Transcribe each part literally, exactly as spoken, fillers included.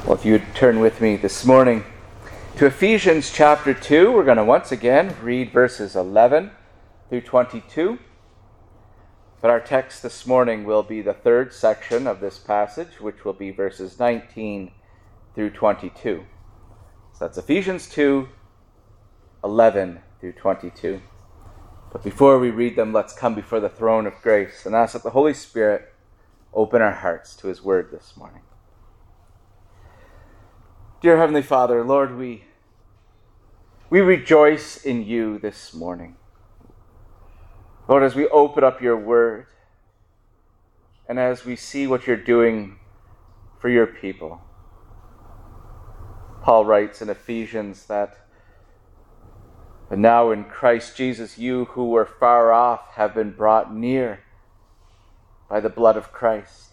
Well, if you would turn with me this morning to Ephesians chapter two, we're going to once again read verses eleven through twenty-two. But our text this morning will be the third section of this passage, which will be verses nineteen through twenty-two. So that's Ephesians two, eleven through twenty-two. But before we read them, let's come before the throne of grace and ask that the Holy Spirit open our hearts to his word this morning. Dear Heavenly Father, Lord, we, we rejoice in you this morning. Lord, as we open up your word and as we see what you're doing for your people. Paul writes in Ephesians that, "But now in Christ Jesus, you who were far off have been brought near by the blood of Christ."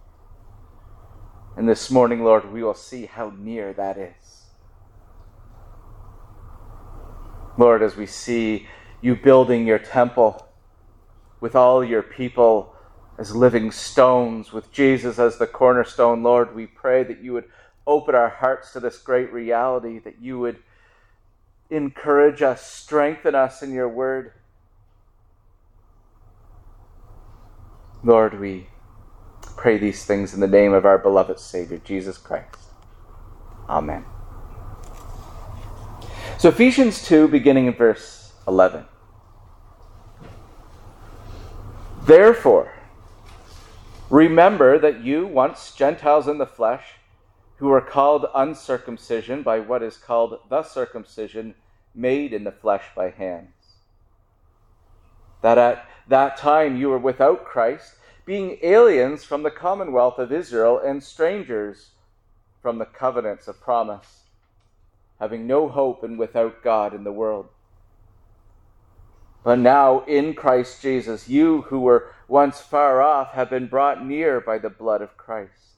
And this morning, Lord, we will see how near that is. Lord, as we see you building your temple with all your people as living stones, with Jesus as the cornerstone, Lord, we pray that you would open our hearts to this great reality, that you would encourage us, strengthen us in your word. Lord, we pray these things in the name of our beloved Savior, Jesus Christ. Amen. So Ephesians two, beginning in verse eleven. "Therefore, remember that you, once Gentiles in the flesh, who were called uncircumcision by what is called the circumcision made in the flesh by hands, that at that time you were without Christ, being aliens from the commonwealth of Israel and strangers from the covenants of promise, having no hope and without God in the world. But now in Christ Jesus, you who were once far off have been brought near by the blood of Christ.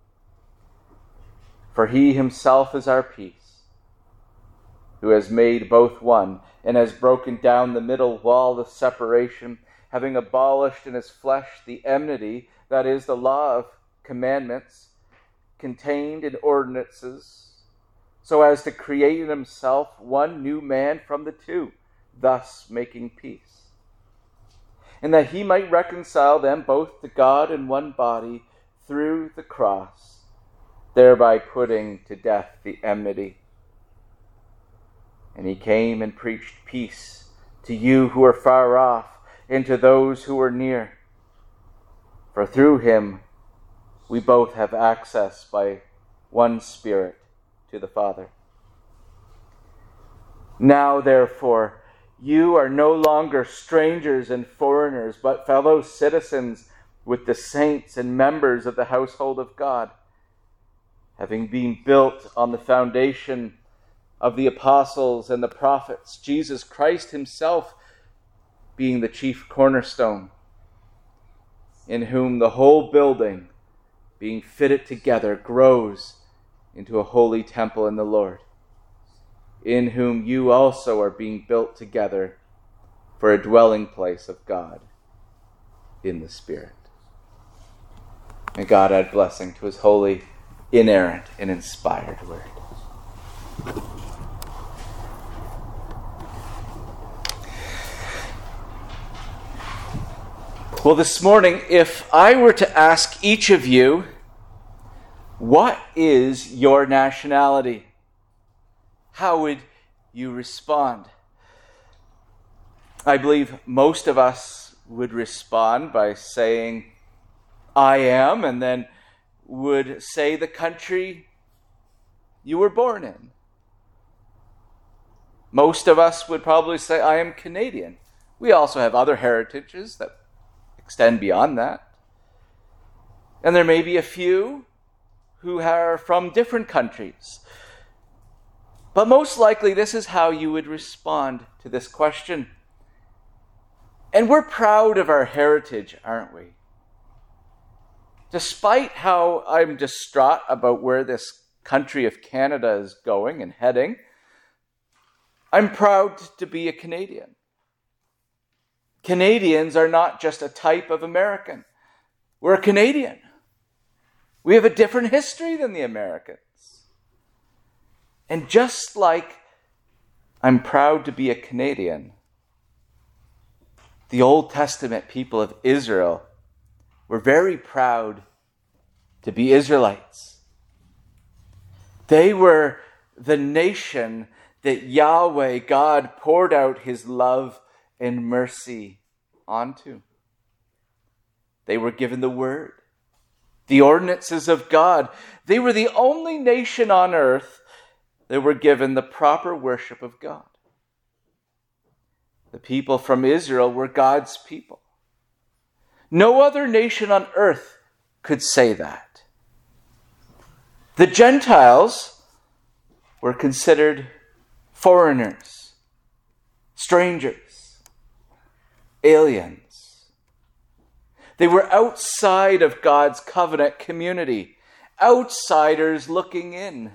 For he himself is our peace, who has made both one and has broken down the middle wall of separation, having abolished in his flesh the enmity, that is, the law of commandments, contained in ordinances, so as to create in himself one new man from the two, thus making peace. And that he might reconcile them both to God in one body through the cross, thereby putting to death the enmity. And he came and preached peace to you who are far off, and to those who are near. For through him we both have access by one Spirit to the Father. Now, therefore, you are no longer strangers and foreigners, but fellow citizens with the saints and members of the household of God, having been built on the foundation of the apostles and the prophets, Jesus Christ himself being the chief cornerstone, in whom the whole building, being fitted together, grows into a holy temple in the Lord, in whom you also are being built together for a dwelling place of God in the Spirit." May God add blessing to his holy, inerrant, and inspired word. Well, this morning, if I were to ask each of you, what is your nationality? How would you respond? I believe most of us would respond by saying, "I am," and then would say the country you were born in. Most of us would probably say, "I am Canadian." We also have other heritages that extend beyond that. And there may be a few who are from different countries. But most likely this is how you would respond to this question. And we're proud of our heritage, aren't we? Despite how I'm distraught about where this country of Canada is going and heading, I'm proud to be a Canadian. Canadians are not just a type of American. We're a Canadian. We have a different history than the Americans. And just like I'm proud to be a Canadian, the Old Testament people of Israel were very proud to be Israelites. They were the nation that Yahweh, God, poured out his love and mercy onto. They were given the word, the ordinances of God. They were the only nation on earth that were given the proper worship of God. The people from Israel were God's people. No other nation on earth could say that. The Gentiles were considered foreigners, strangers, aliens. They were outside of God's covenant community, outsiders looking in.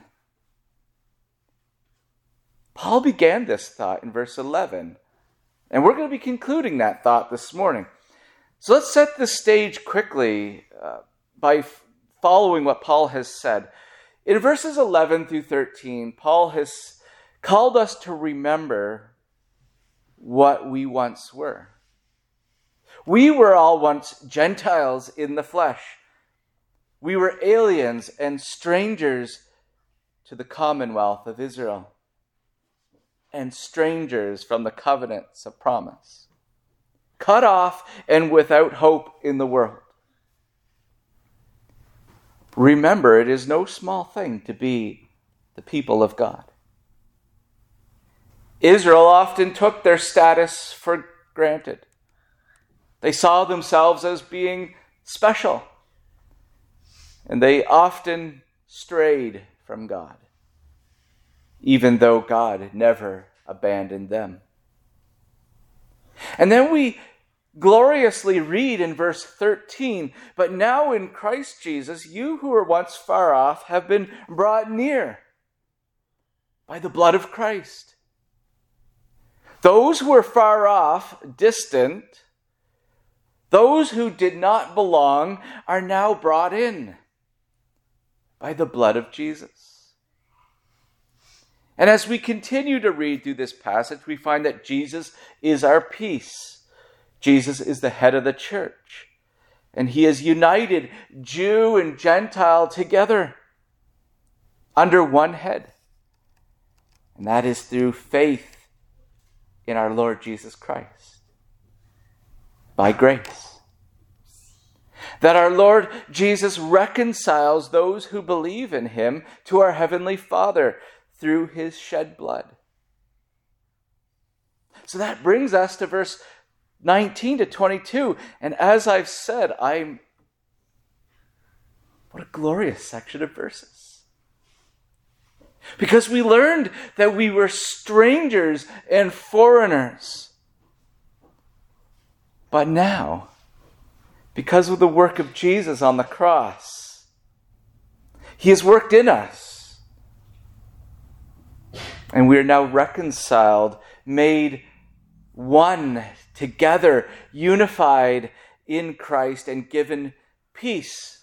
Paul began this thought in verse eleven, and we're going to be concluding that thought this morning. So let's set the stage quickly uh, by f- following what Paul has said. In verses eleven through thirteen, Paul has called us to remember what we once were. We were all once Gentiles in the flesh. We were aliens and strangers to the commonwealth of Israel, and strangers from the covenants of promise, cut off and without hope in the world. Remember, it is no small thing to be the people of God. Israel often took their status for granted. They saw themselves as being special, and they often strayed from God, even though God never abandoned them. And then we gloriously read in verse thirteen, "But now in Christ Jesus, you who were once far off have been brought near by the blood of Christ." Those who were far off, distant, those who did not belong, are now brought in by the blood of Jesus. And as we continue to read through this passage, we find that Jesus is our peace. Jesus is the head of the church, and he has united Jew and Gentile together under one head. And that is through faith in our Lord Jesus Christ, by grace. That our Lord Jesus reconciles those who believe in him to our heavenly Father through his shed blood. So that brings us to verse nineteen to twenty-two. And as I've said, I'm... what a glorious section of verses. Because we learned that we were strangers and foreigners. But now, because of the work of Jesus on the cross, he has worked in us. And we are now reconciled, made one together, unified in Christ, and given peace.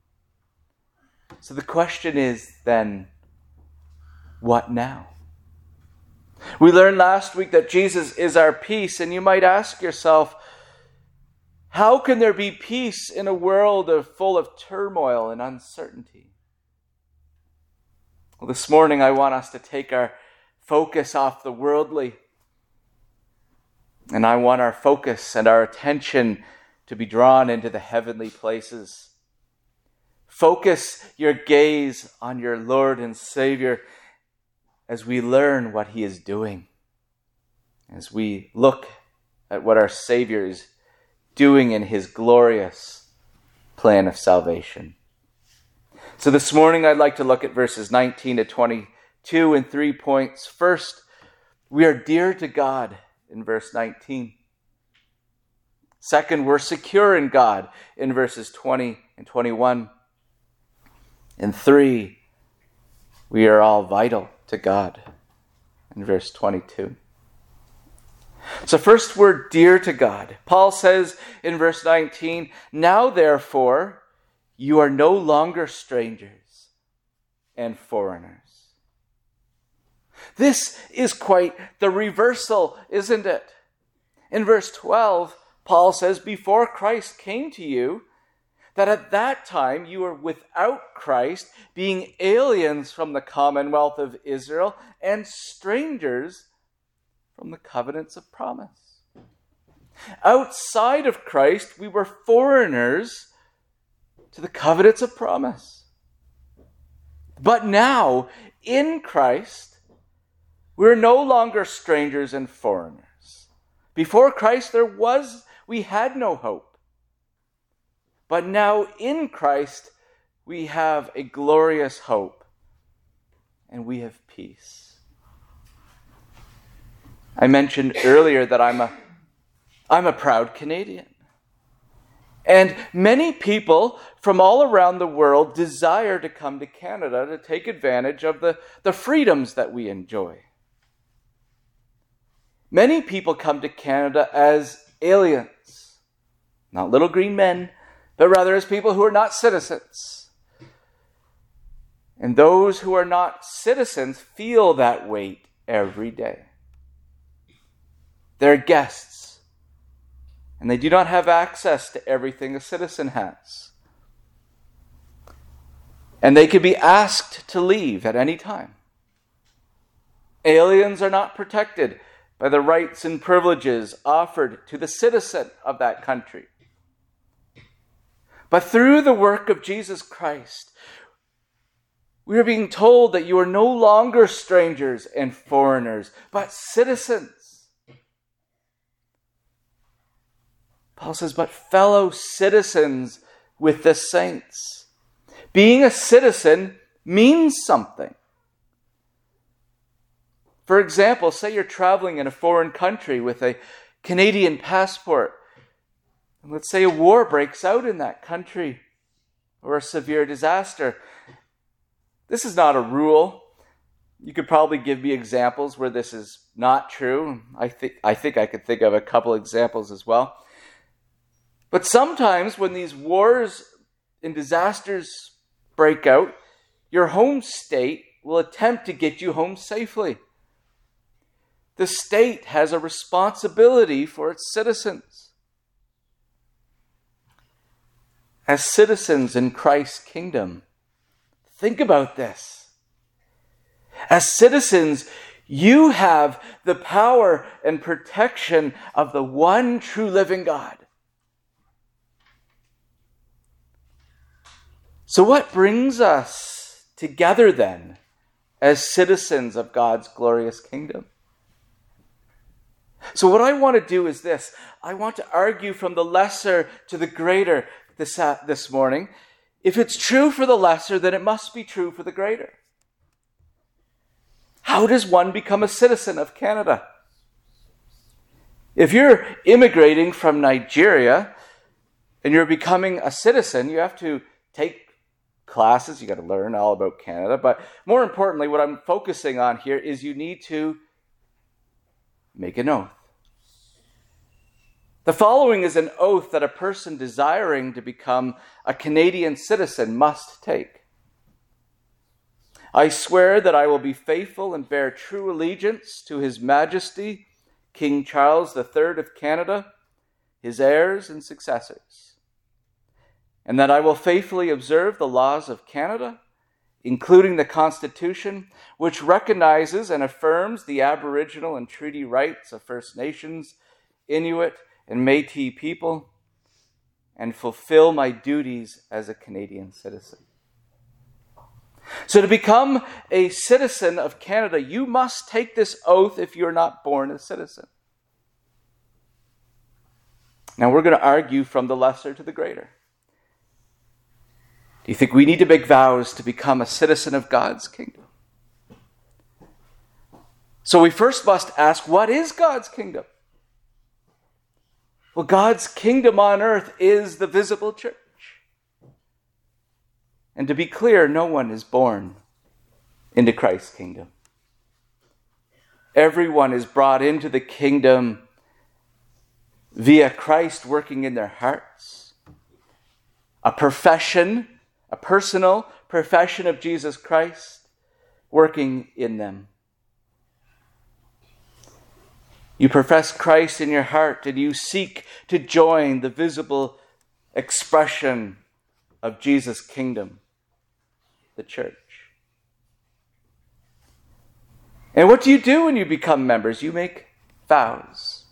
So the question is then, what now? We learned last week that Jesus is our peace, and you might ask yourself, how can there be peace in a world of, full of turmoil and uncertainty? Well, this morning I want us to take our focus off the worldly, and I want our focus and our attention to be drawn into the heavenly places. Focus your gaze on your Lord and Savior as we learn what he is doing, as we look at what our Savior is doing in his glorious plan of salvation. So this morning I'd like to look at verses nineteen to twenty-two in three points. First, we are dear to God in verse nineteen. Second, we're secure in God in verses twenty and twenty-one. And three, we are all vital to God in verse twenty-two. So first, we're dear to God. Paul says in verse nineteen, "Now therefore, you are no longer strangers and foreigners. This is quite the reversal, isn't it? In verse twelve, Paul says, before Christ came to you, that at that time you were without Christ, being aliens from the commonwealth of Israel and strangers from the covenants of promise. Outside of Christ, we were foreigners to the covenants of promise. But now, in Christ, we're no longer strangers and foreigners. Before Christ, there was, we had no hope. But now in Christ, we have a glorious hope, and we have peace. I mentioned earlier that I'm a, I'm a proud Canadian. And many people from all around the world desire to come to Canada to take advantage of the, the freedoms that we enjoy. Many people come to Canada as aliens, not little green men, but rather as people who are not citizens. And those who are not citizens feel that weight every day. They're guests, and they do not have access to everything a citizen has. And they could be asked to leave at any time. Aliens are not protected by the rights and privileges offered to the citizen of that country. But through the work of Jesus Christ, we are being told that you are no longer strangers and foreigners, but citizens. Paul says, but fellow citizens with the saints. Being a citizen means something. For example, say you're traveling in a foreign country with a Canadian passport. And let's say a war breaks out in that country or a severe disaster. This is not a rule. You could probably give me examples where this is not true. I think I think I could think of a couple examples as well. But sometimes when these wars and disasters break out, your home state will attempt to get you home safely. The state has a responsibility for its citizens. As citizens in Christ's kingdom, think about this. As citizens, you have the power and protection of the one true living God. So what brings us together then as citizens of God's glorious kingdom? So what I want to do is this. I want to argue from the lesser to the greater this, uh, this morning. If it's true for the lesser, then it must be true for the greater. How does one become a citizen of Canada? If you're immigrating from Nigeria and you're becoming a citizen, you have to take classes, you got to learn all about Canada. But more importantly, what I'm focusing on here is you need to make an oath. The following is an oath that a person desiring to become a Canadian citizen must take. I swear that I will be faithful and bear true allegiance to His Majesty, King Charles the Third of Canada, his heirs and successors, and that I will faithfully observe the laws of Canada, including the Constitution, which recognizes and affirms the Aboriginal and treaty rights of First Nations, Inuit, and Métis people, and fulfill my duties as a Canadian citizen. So to become a citizen of Canada, you must take this oath if you're not born a citizen. Now we're going to argue from the lesser to the greater. Do you think we need to make vows to become a citizen of God's kingdom? So we first must ask, what is God's kingdom? Well, God's kingdom on earth is the visible church. And to be clear, no one is born into Christ's kingdom. Everyone is brought into the kingdom via Christ working in their hearts. a profession, a personal profession of Jesus Christ working in them. You profess Christ in your heart and you seek to join the visible expression of Jesus' kingdom, the church. And what do you do when you become members? You make vows.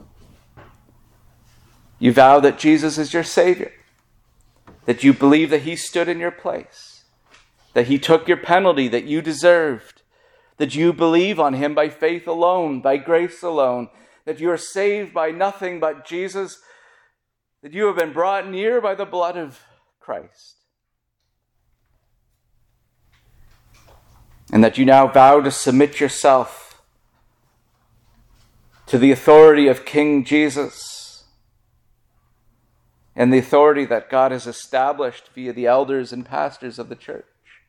You vow that Jesus is your Savior, that you believe that he stood in your place, that he took your penalty that you deserved, that you believe on him by faith alone, by grace alone, that you are saved by nothing but Jesus, that you have been brought near by the blood of Christ, and that you now vow to submit yourself to the authority of King Jesus and the authority that God has established via the elders and pastors of the church,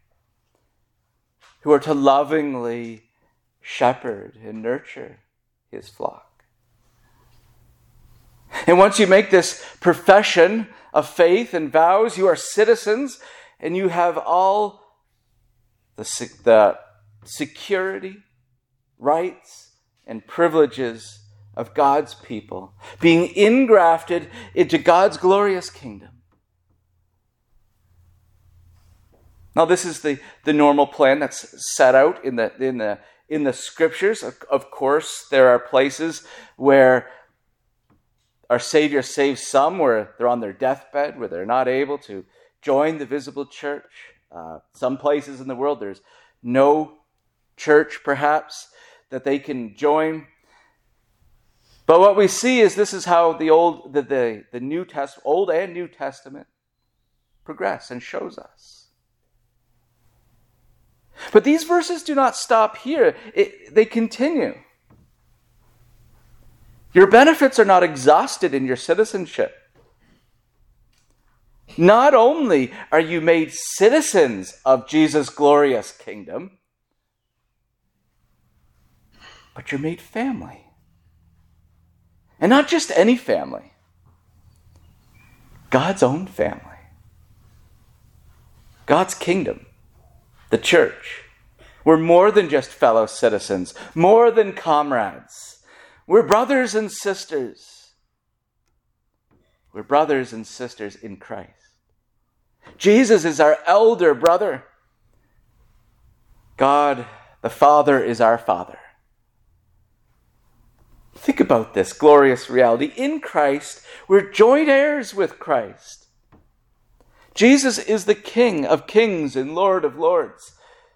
who are to lovingly shepherd and nurture his flock. And once you make this profession of faith and vows, you are citizens and you have all the, the security, rights, and privileges of God's people, being ingrafted into God's glorious kingdom. Now, this is the, the normal plan that's set out in the in the in the scriptures. Of, of course, there are places where our Savior saves some where they're on their deathbed, where they're not able to join the visible church. Uh, some places in the world, there's no church, perhaps, that they can join. But what we see is this is how the old, the the, the New Testament, Old and New Testament, progress and shows us. But these verses do not stop here. It, they continue. Your benefits are not exhausted in your citizenship. Not only are you made citizens of Jesus' glorious kingdom, but you're made family. And not just any family. God's own family. God's kingdom. The church. We're more than just fellow citizens, more than comrades. We're brothers and sisters. We're brothers and sisters in Christ. Jesus is our elder brother. God, the Father, is our Father. Think about this glorious reality. In Christ, we're joint heirs with Christ. Jesus is the King of kings and Lord of lords.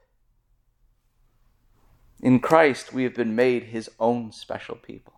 In Christ, we have been made his own special people.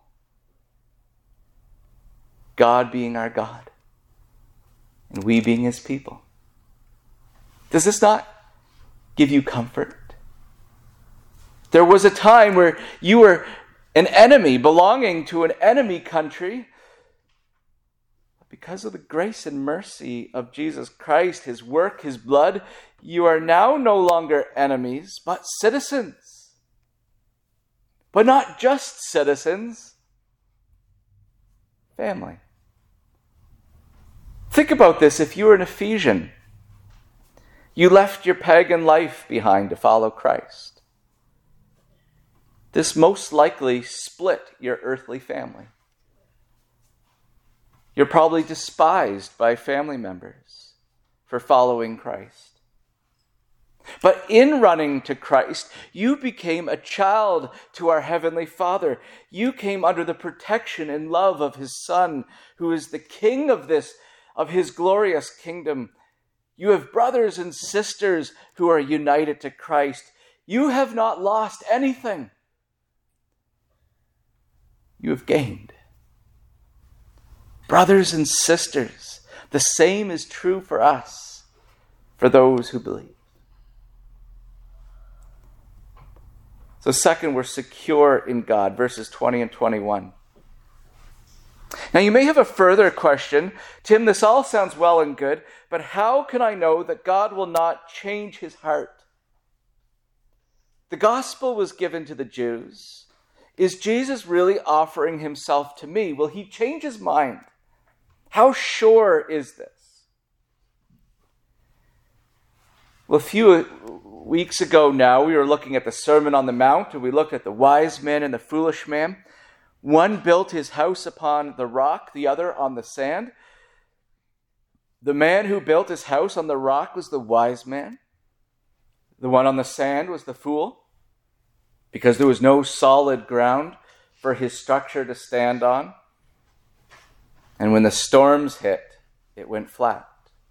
God being our God, and we being his people. Does this not give you comfort? There was a time where you were an enemy belonging to an enemy country. Because of the grace and mercy of Jesus Christ, his work, his blood, you are now no longer enemies, but citizens. But not just citizens, family. Think about this. If you were an Ephesian, you left your pagan life behind to follow Christ. This most likely split your earthly family. You're probably despised by family members for following Christ. But in running to Christ, you became a child to our Heavenly Father. You came under the protection and love of his Son, who is the King of this, of his glorious kingdom. You have brothers and sisters who are united to Christ. You have not lost anything. You have gained. Brothers and sisters, the same is true for us, for those who believe. So second, we're secure in God, verses twenty and twenty-one. Now you may have a further question. Tim, this all sounds well and good, but how can I know that God will not change his heart? The gospel was given to the Jews. Is Jesus really offering himself to me? Will he change his mind? How sure is this? Well, a few weeks ago now, we were looking at the Sermon on the Mount, and we looked at the wise man and the foolish man. One built his house upon the rock, the other on the sand. The man who built his house on the rock was the wise man. The one on the sand was the fool, because there was no solid ground for his structure to stand on. And when the storms hit, it went flat.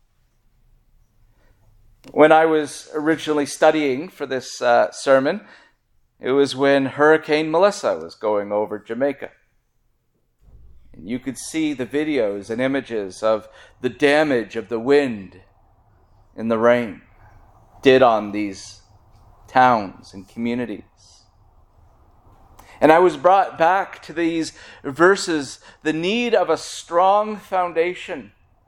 When I was originally studying for this uh, sermon, it was when Hurricane Melissa was going over Jamaica. And you could see the videos and images of the damage of the wind and the rain did on these towns and communities. And I was brought back to these verses, the need of a strong foundation.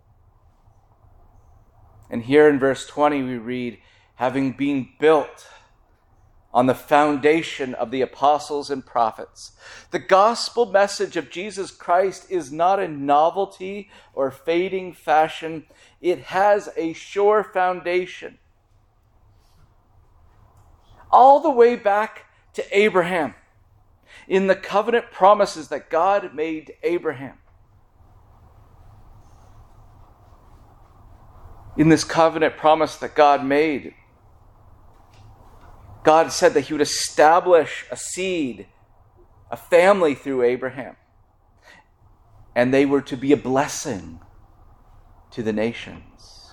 And here in verse twenty we read, having been built on the foundation of the apostles and prophets. The gospel message of Jesus Christ is not a novelty or fading fashion. It has a sure foundation. All the way back to Abraham, in the covenant promises that God made to Abraham. In this covenant promise that God made, God said that he would establish a seed, a family through Abraham. And they were to be a blessing to the nations.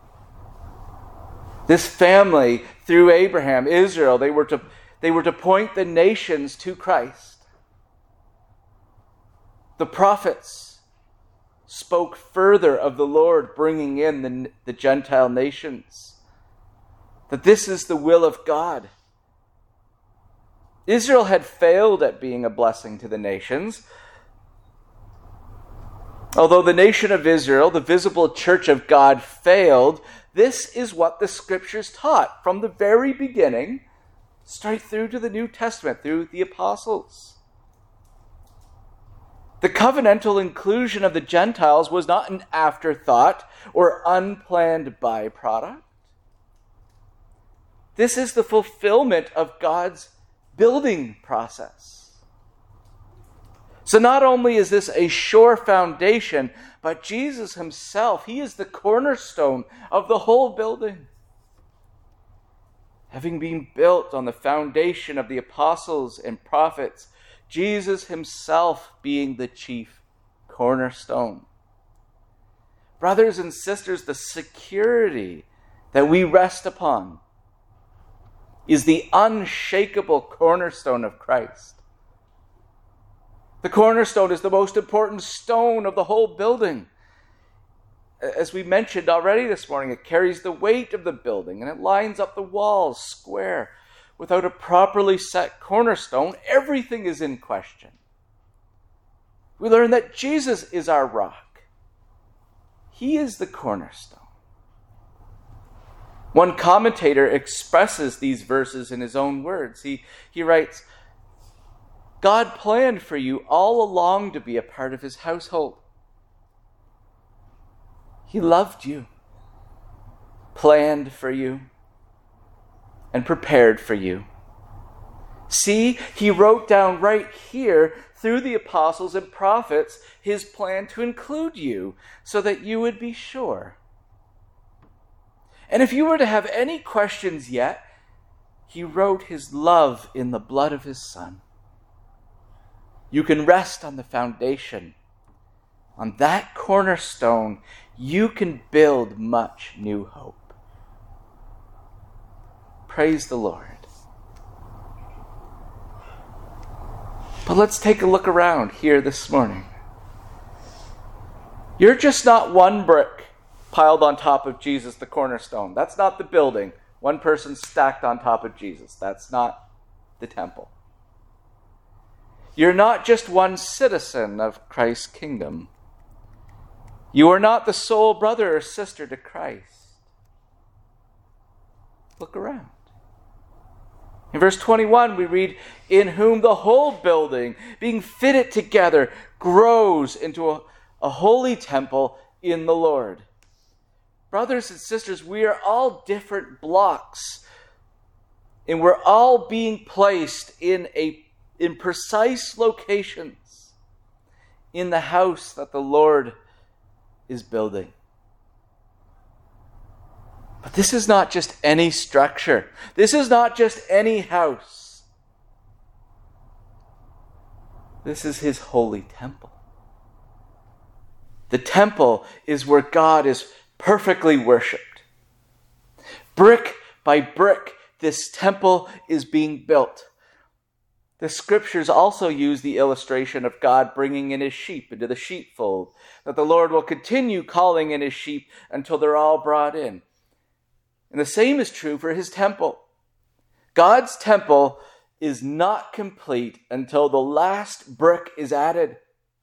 This family through Abraham, Israel, they were to, they were to point the nations to Christ. The prophets spoke further of the Lord bringing in the, the Gentile nations. That this is the will of God. Israel had failed at being a blessing to the nations. Although the nation of Israel, the visible church of God, failed, this is what the scriptures taught from the very beginning, straight through to the New Testament, through the apostles. The covenantal inclusion of the Gentiles was not an afterthought or unplanned byproduct. This is the fulfillment of God's building process. So not only is this a sure foundation, but Jesus himself, he is the cornerstone of the whole building. Having been built on the foundation of the apostles and prophets, Jesus himself being the chief cornerstone. Brothers and sisters, the security that we rest upon is the unshakable cornerstone of Christ. The cornerstone is the most important stone of the whole building. As we mentioned already this morning, it carries the weight of the building and it lines up the walls square. Without a properly set cornerstone, everything is in question. We learn that Jesus is our rock. He is the cornerstone. One commentator expresses these verses in his own words. He, he writes, God planned for you all along to be a part of his household. He loved you, planned for you, and prepared for you. See, he wrote down right here through the apostles and prophets his plan to include you so that you would be sure. And if you were to have any questions yet, he wrote his love in the blood of his Son. You can rest on the foundation. On that cornerstone, you can build much new hope. Praise the Lord. But let's take a look around here this morning. You're just not one brick piled on top of Jesus, the cornerstone. That's not the building. One person stacked on top of Jesus. That's not the temple. You're not just one citizen of Christ's kingdom. You are not the sole brother or sister to Christ. Look around. In verse twenty-one, we read, in whom the whole building, being fitted together, grows into a, a holy temple in the Lord. brothers and sisters, we are all different blocks. And we're all being placed in a in precise locations in the house that the Lord is building. But this is not just any structure. This is not just any house. This is his holy temple. The temple is where God is perfectly worshipped. Brick by brick, this temple is being built. The scriptures also use the illustration of God bringing in his sheep into the sheepfold, that the Lord will continue calling in his sheep until they're all brought in. And the same is true for his temple. God's temple is not complete until the last brick is added.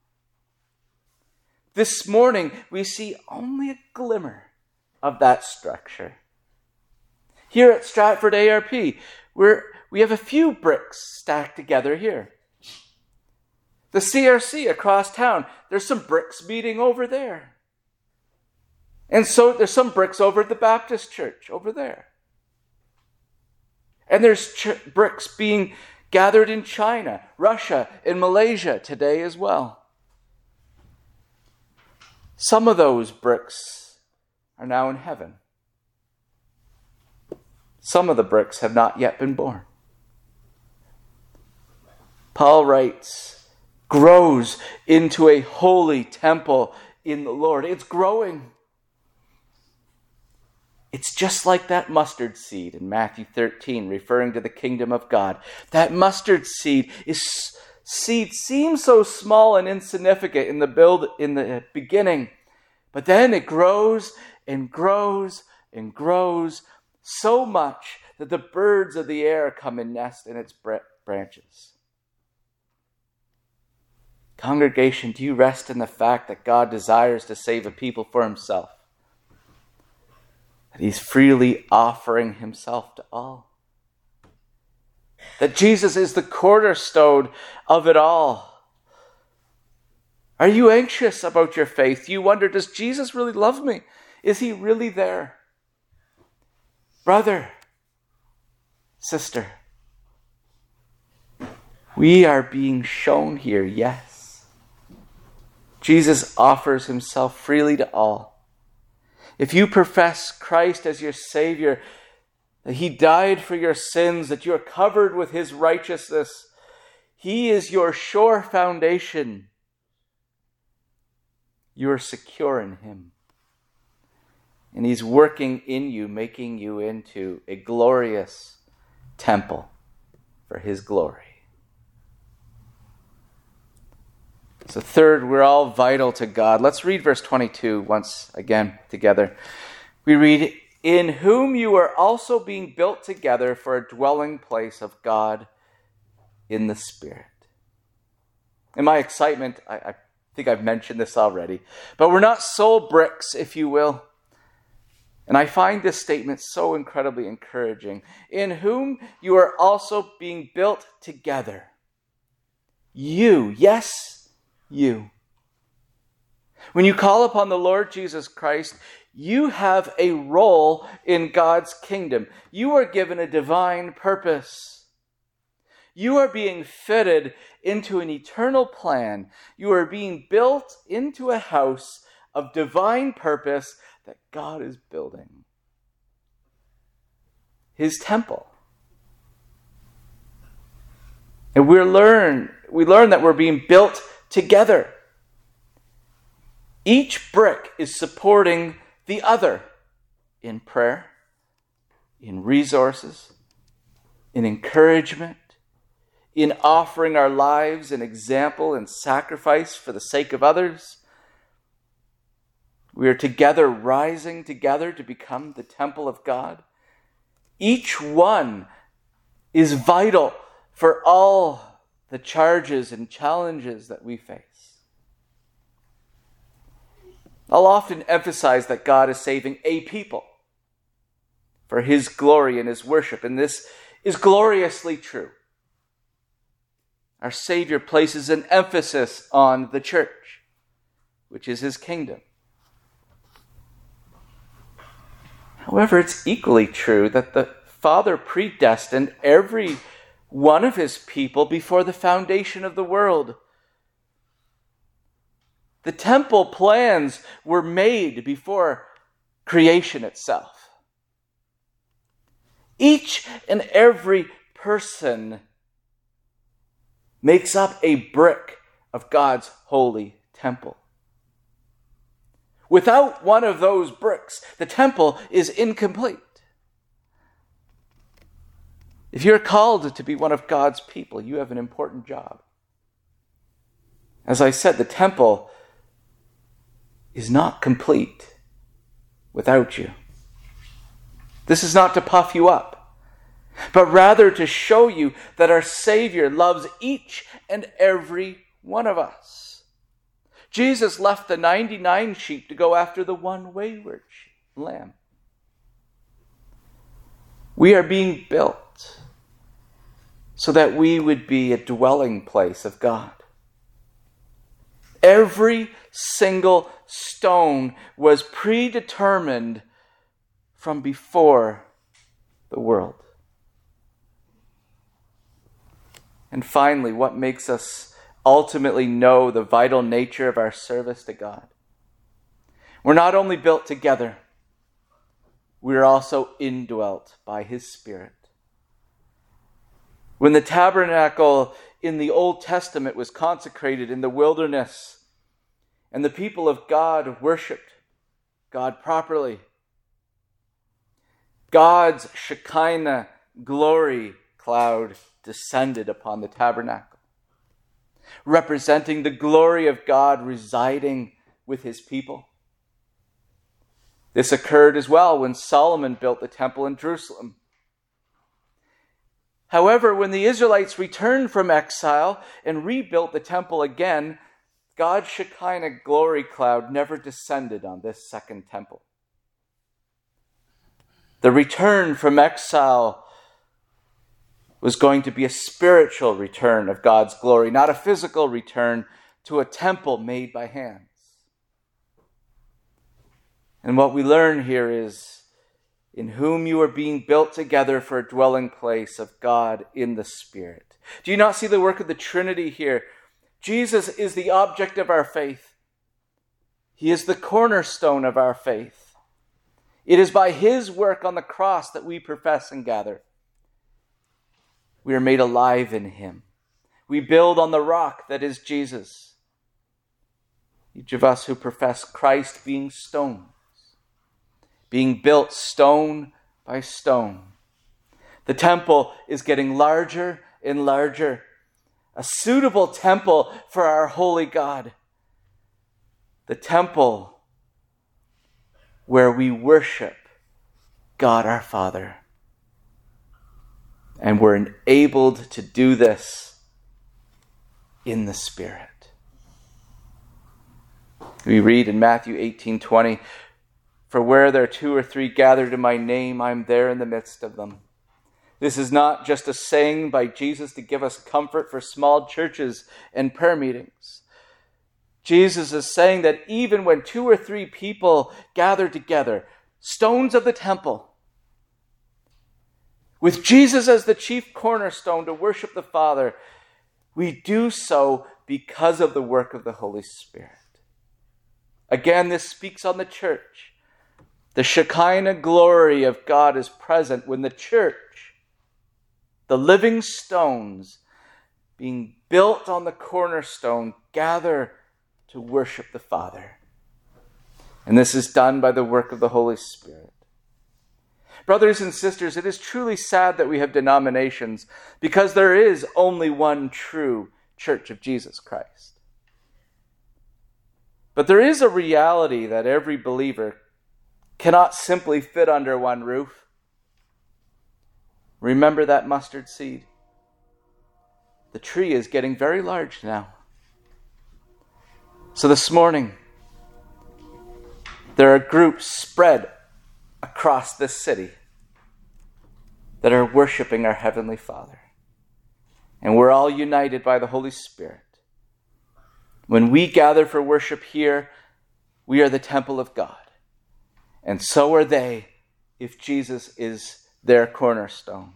This morning, we see only a glimmer of that structure. Here at Stratford A R P, we're, we have a few bricks stacked together here. The C R C across town, there's some bricks meeting over there. And so there's some bricks over at the Baptist church over there. And there's ch- bricks being gathered in China, Russia, and Malaysia today as well. Some of those bricks are now in heaven. Some of the bricks have not yet been born. Paul writes, grows into a holy temple in the Lord. It's growing. It's just like that mustard seed in Matthew thirteen, referring to the kingdom of God. That mustard seed is seed seems so small and insignificant in the build in the beginning, but then it grows and grows and grows so much that the birds of the air come and nest in its branches. Congregation, do you rest in the fact that God desires to save a people for himself? That he's freely offering himself to all. That Jesus is the cornerstone of it all. Are you anxious about your faith? Do you wonder, does Jesus really love me? Is he really there? Brother, sister, we are being shown here, yes. Jesus offers himself freely to all. If you profess Christ as your Savior, that he died for your sins, that you are covered with his righteousness, he is your sure foundation. You are secure in him. And he's working in you, making you into a glorious temple for his glory. So third, we're all vital to God. Let's read verse twenty-two once again together. We read, in whom you are also being built together for a dwelling place of God in the Spirit. In my excitement, I, I think I've mentioned this already, but we're not soul bricks, if you will. And I find this statement so incredibly encouraging. In whom you are also being built together. You, yes, you. When you call upon the Lord Jesus Christ, you have a role in God's kingdom. You are given a divine purpose. You are being fitted into an eternal plan. You are being built into a house of divine purpose that God is building. His temple. And we learn, we learn that we're being built together. Each brick is supporting the other in prayer, in resources, in encouragement, in offering our lives an example and sacrifice for the sake of others. We are together, rising together to become the temple of God. Each one is vital for all the charges and challenges that we face. I'll often emphasize that God is saving a people for his glory and his worship, and this is gloriously true. Our Savior places an emphasis on the church, which is his kingdom. However, it's equally true that the Father predestined every one of his people before the foundation of the world. The temple plans were made before creation itself. Each and every person makes up a brick of God's holy temple. Without one of those bricks, the temple is incomplete. If you're called to be one of God's people, you have an important job. As I said, the temple is not complete without you. This is not to puff you up, but rather to show you that our Savior loves each and every one of us. Jesus left the ninety-nine sheep to go after the one wayward lamb. We are being built so that we would be a dwelling place of God. Every single stone was predetermined from before the world. And finally, what makes us ultimately know the vital nature of our service to God? We're not only built together, we are also indwelt by His Spirit. When the tabernacle in the Old Testament was consecrated in the wilderness, and the people of God worshipped God properly, God's Shekinah glory cloud descended upon the tabernacle, representing the glory of God residing with His people. This occurred as well when Solomon built the temple in Jerusalem. However, when the Israelites returned from exile and rebuilt the temple again, God's Shekinah glory cloud never descended on this second temple. The return from exile was going to be a spiritual return of God's glory, not a physical return to a temple made by hands. And what we learn here is, in whom you are being built together for a dwelling place of God in the Spirit. Do you not see the work of the Trinity here? Jesus is the object of our faith. He is the cornerstone of our faith. It is by His work on the cross that we profess and gather. We are made alive in Him. We build on the rock that is Jesus. Each of us who profess Christ being stones, being built stone by stone. The temple is getting larger and larger, a suitable temple for our holy God. The temple where we worship God our Father. And we're enabled to do this in the Spirit. We read in Matthew eighteen twenty, "For where there are two or three gathered in my name, I am there in the midst of them." This is not just a saying by Jesus to give us comfort for small churches and prayer meetings. Jesus is saying that even when two or three people gather together, stones of the temple, with Jesus as the chief cornerstone to worship the Father, we do so because of the work of the Holy Spirit. Again, this speaks on the church. The Shekinah glory of God is present when the church, the living stones, being built on the cornerstone, gather to worship the Father. And this is done by the work of the Holy Spirit. Brothers and sisters, it is truly sad that we have denominations because there is only one true Church of Jesus Christ. But there is a reality that every believer cannot simply fit under one roof. Remember that mustard seed? The tree is getting very large now. So this morning, there are groups spread across this city that are worshiping our Heavenly Father. And we're all united by the Holy Spirit. When we gather for worship here, we are the temple of God. And so are they if Jesus is their cornerstone.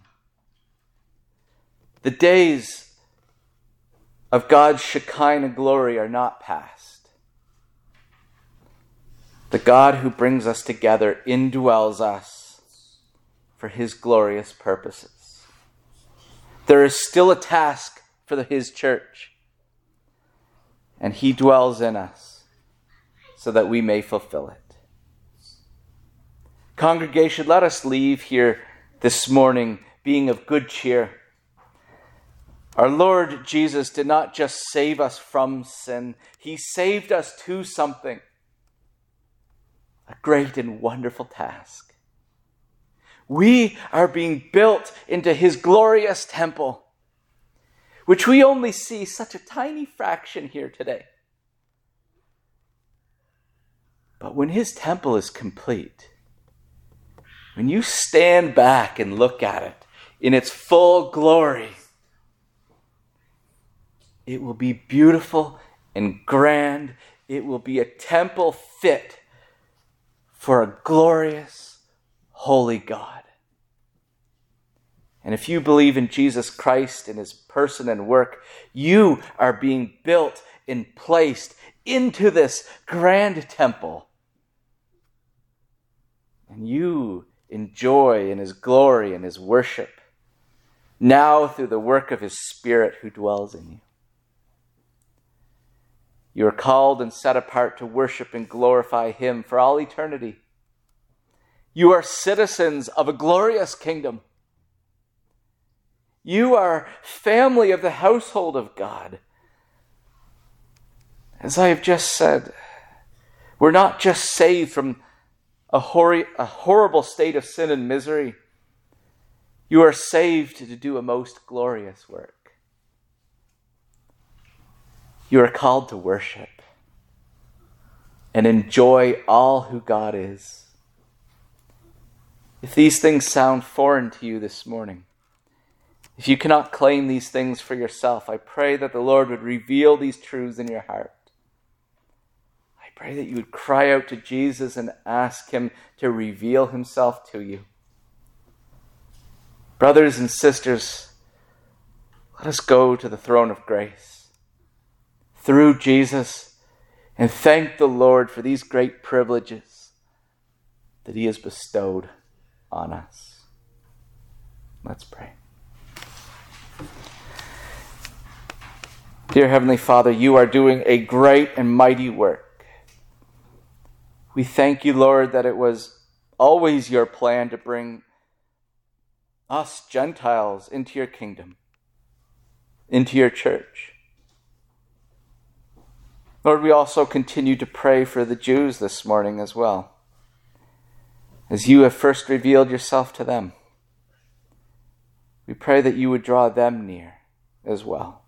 The days of God's Shekinah glory are not past. The God who brings us together indwells us for his glorious purposes. There is still a task for his church, and he dwells in us so that we may fulfill it. Congregation, let us leave here this morning being of good cheer. Our Lord Jesus did not just save us from sin. He saved us to something. A great and wonderful task. We are being built into his glorious temple, which we only see such a tiny fraction here today. But when his temple is complete, when you stand back and look at it in its full glory, it will be beautiful and grand. It will be a temple fit for a glorious, holy God. And if you believe in Jesus Christ and his person and work, you are being built and placed into this grand temple. And you enjoy in his glory and his worship, now through the work of his Spirit who dwells in you. You are called and set apart to worship and glorify him for all eternity. You are citizens of a glorious kingdom. You are family of the household of God. As I have just said, we're not just saved from a, hor- a horrible state of sin and misery. You are saved to do a most glorious work. You are called to worship and enjoy all who God is. If these things sound foreign to you this morning, if you cannot claim these things for yourself, I pray that the Lord would reveal these truths in your heart. I pray that you would cry out to Jesus and ask him to reveal himself to you. Brothers and sisters, let us go to the throne of grace through Jesus and thank the Lord for these great privileges that he has bestowed on us. Let's pray. Dear Heavenly Father, you are doing a great and mighty work. We thank you, Lord, that it was always your plan to bring us Gentiles into your kingdom, into your church. Lord, we also continue to pray for the Jews this morning as well, as you have first revealed yourself to them. We pray that you would draw them near as well.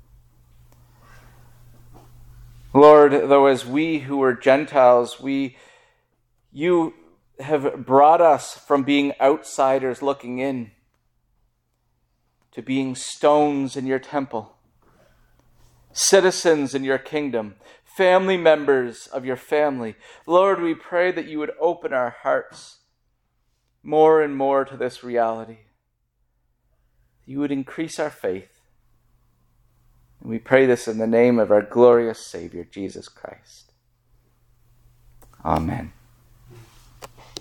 Lord, though as we who are Gentiles, we, you have brought us from being outsiders looking in to being stones in your temple, citizens in your kingdom, family members of your family. Lord, we pray that you would open our hearts more and more to this reality. You would increase our faith. And we pray this in the name of our glorious Savior, Jesus Christ. Amen.